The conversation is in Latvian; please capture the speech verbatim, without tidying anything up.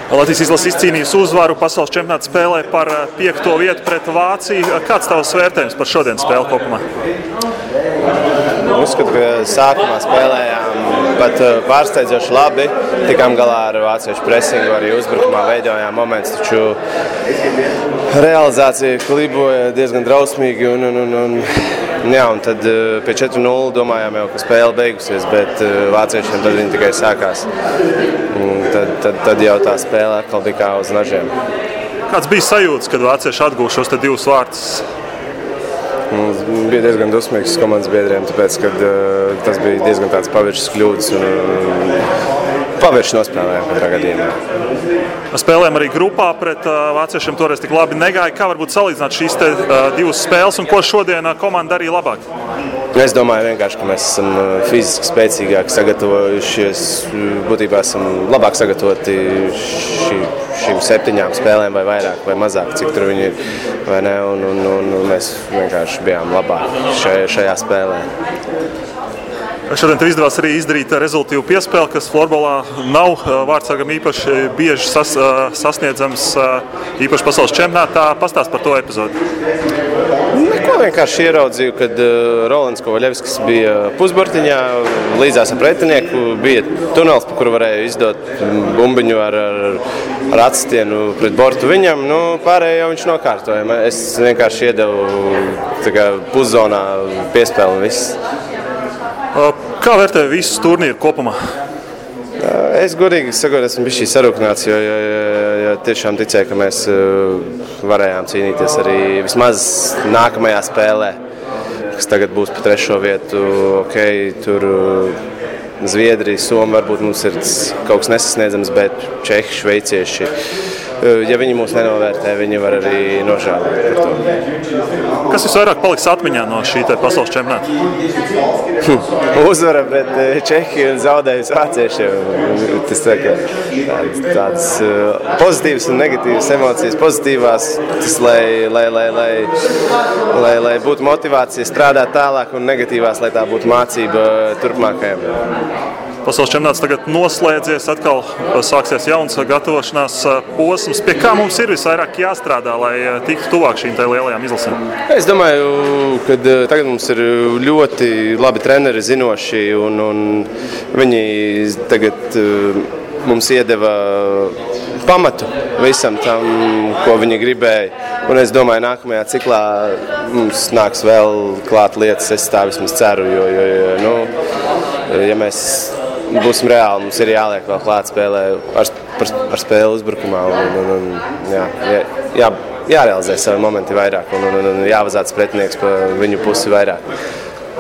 Latvijas izlase izcīnījusi uzvaru pasaules čempionāta spēlē par piekto vietu pret Vāciju. Kāds tavs vērtējums par šodienas spēli kopumā? Uzskatu, ka sākumā spēlējām pat pārsteidzoši labi. Tikām galā ar vāciešu presingu, arī uzbrukumā veidojām momentus, taču realizācija kliboja diezgan drausmīgi. Un, un, un, un, jā, un tad pie četri nulle domājām jau, ka spēle beigusies, bet vāciešiem tad viņi tikai sākās. Tad, tad, tad jau tā spēle atkal bija kā uz nažiem. Kāds bija sajūtas, kad vācieši atguva šos divus vārtus? Mums bija diezgan dusmīgs komandas biedriem, tāpēc, ka uh, tas bija diezgan tāds paviršas kļūdas un uh, paviršas nospēlējām katrā gadījumā. Spēlējām arī grupā pret uh, vāciešiem, toreiz tik labi negāja. Kā varbūt salīdzināt šīs te, uh, divas spēles un ko šodien uh, komanda darīja labāk? Es domāju vienkārši, ka mēs esam fiziski spēcīgāki sagatavojušies, būtībā esam labāk sagatavoti šī, šīm septiņām spēlēm vai vairāk vai mazāk, cik tur viņi ir, vai ne, un, un, un mēs vienkārši bijām labāki šajā, šajā spēlē. Šodien tev izdevās arī izdarīt rezultīvu piespēli, kas florbolā nav vārdsargam īpaši bieži sas, sasniedzams, īpaši pasaules čempionātā. Pastāst par to epizodu. Neko vienkārši ieraudzīju, kad Rolands Kovaļevskis bija pusbortiņā, līdzās ar pretinieku, bija tunels, pa kuru varēja izdot bumbiņu ar, ar, ar atstienu pret bortu viņam. Nu, pārējo jau viņš nokārtoja. Es vienkārši iedevu tā kā puszonā piespēli un viss. Kā vērtē visu turnīru kopumā? Es godīgi sakot, esmu bijis sarūknāts, jo, jo, jo, jo tiešām ticēju, ka mēs varējām cīnīties arī vismaz nākamajā spēlē, kas tagad būs pa trešo vietu. Okay, tur Zviedrija, Soma varbūt mums ir kaut kas nesasniedzams, bet Čehi, šveicieši, ja viņi mūs nenovērtē, viņi var arī nožēlot par to. Kas visvairāk paliks atmiņā no šī te pasaules čempionāta? Uzvara pret Čehiju un zaudējums vāciešiem. Tas tā, tāds, tāds pozitīvas un negatīvas emocijas. Pozitīvās, tas, lai, lai, lai, lai, lai, lai būtu motivācija strādāt tālāk, un negatīvās, lai tā būtu mācība turpmākajam. Pasaules čempionāts tagad noslēdzies, atkal sāksies jauns gatavošanās posms. Pie kā mums ir visvairāk jāstrādā, lai tiktu tuvāk šīm lielajām izlasēm? Es domāju, ka tagad mums ir ļoti labi treneri, zinoši, un, un viņi tagad mums iedeva pamatu visam tam, ko viņi gribēja. Un es domāju, nākamajā ciklā mums nāks vēl klāt lietas, es tā vismaz ceru, jo, jo, jo nu, ja mēs būsim reāli, mums ir jāliek vēl klāt spēlē ar, ar, ar spēli uzbrukumā un, un, un jā, jā, jārealizē savi momenti vairāk un, un, un jāvazāts pretinieks pa viņu pusi vairāk.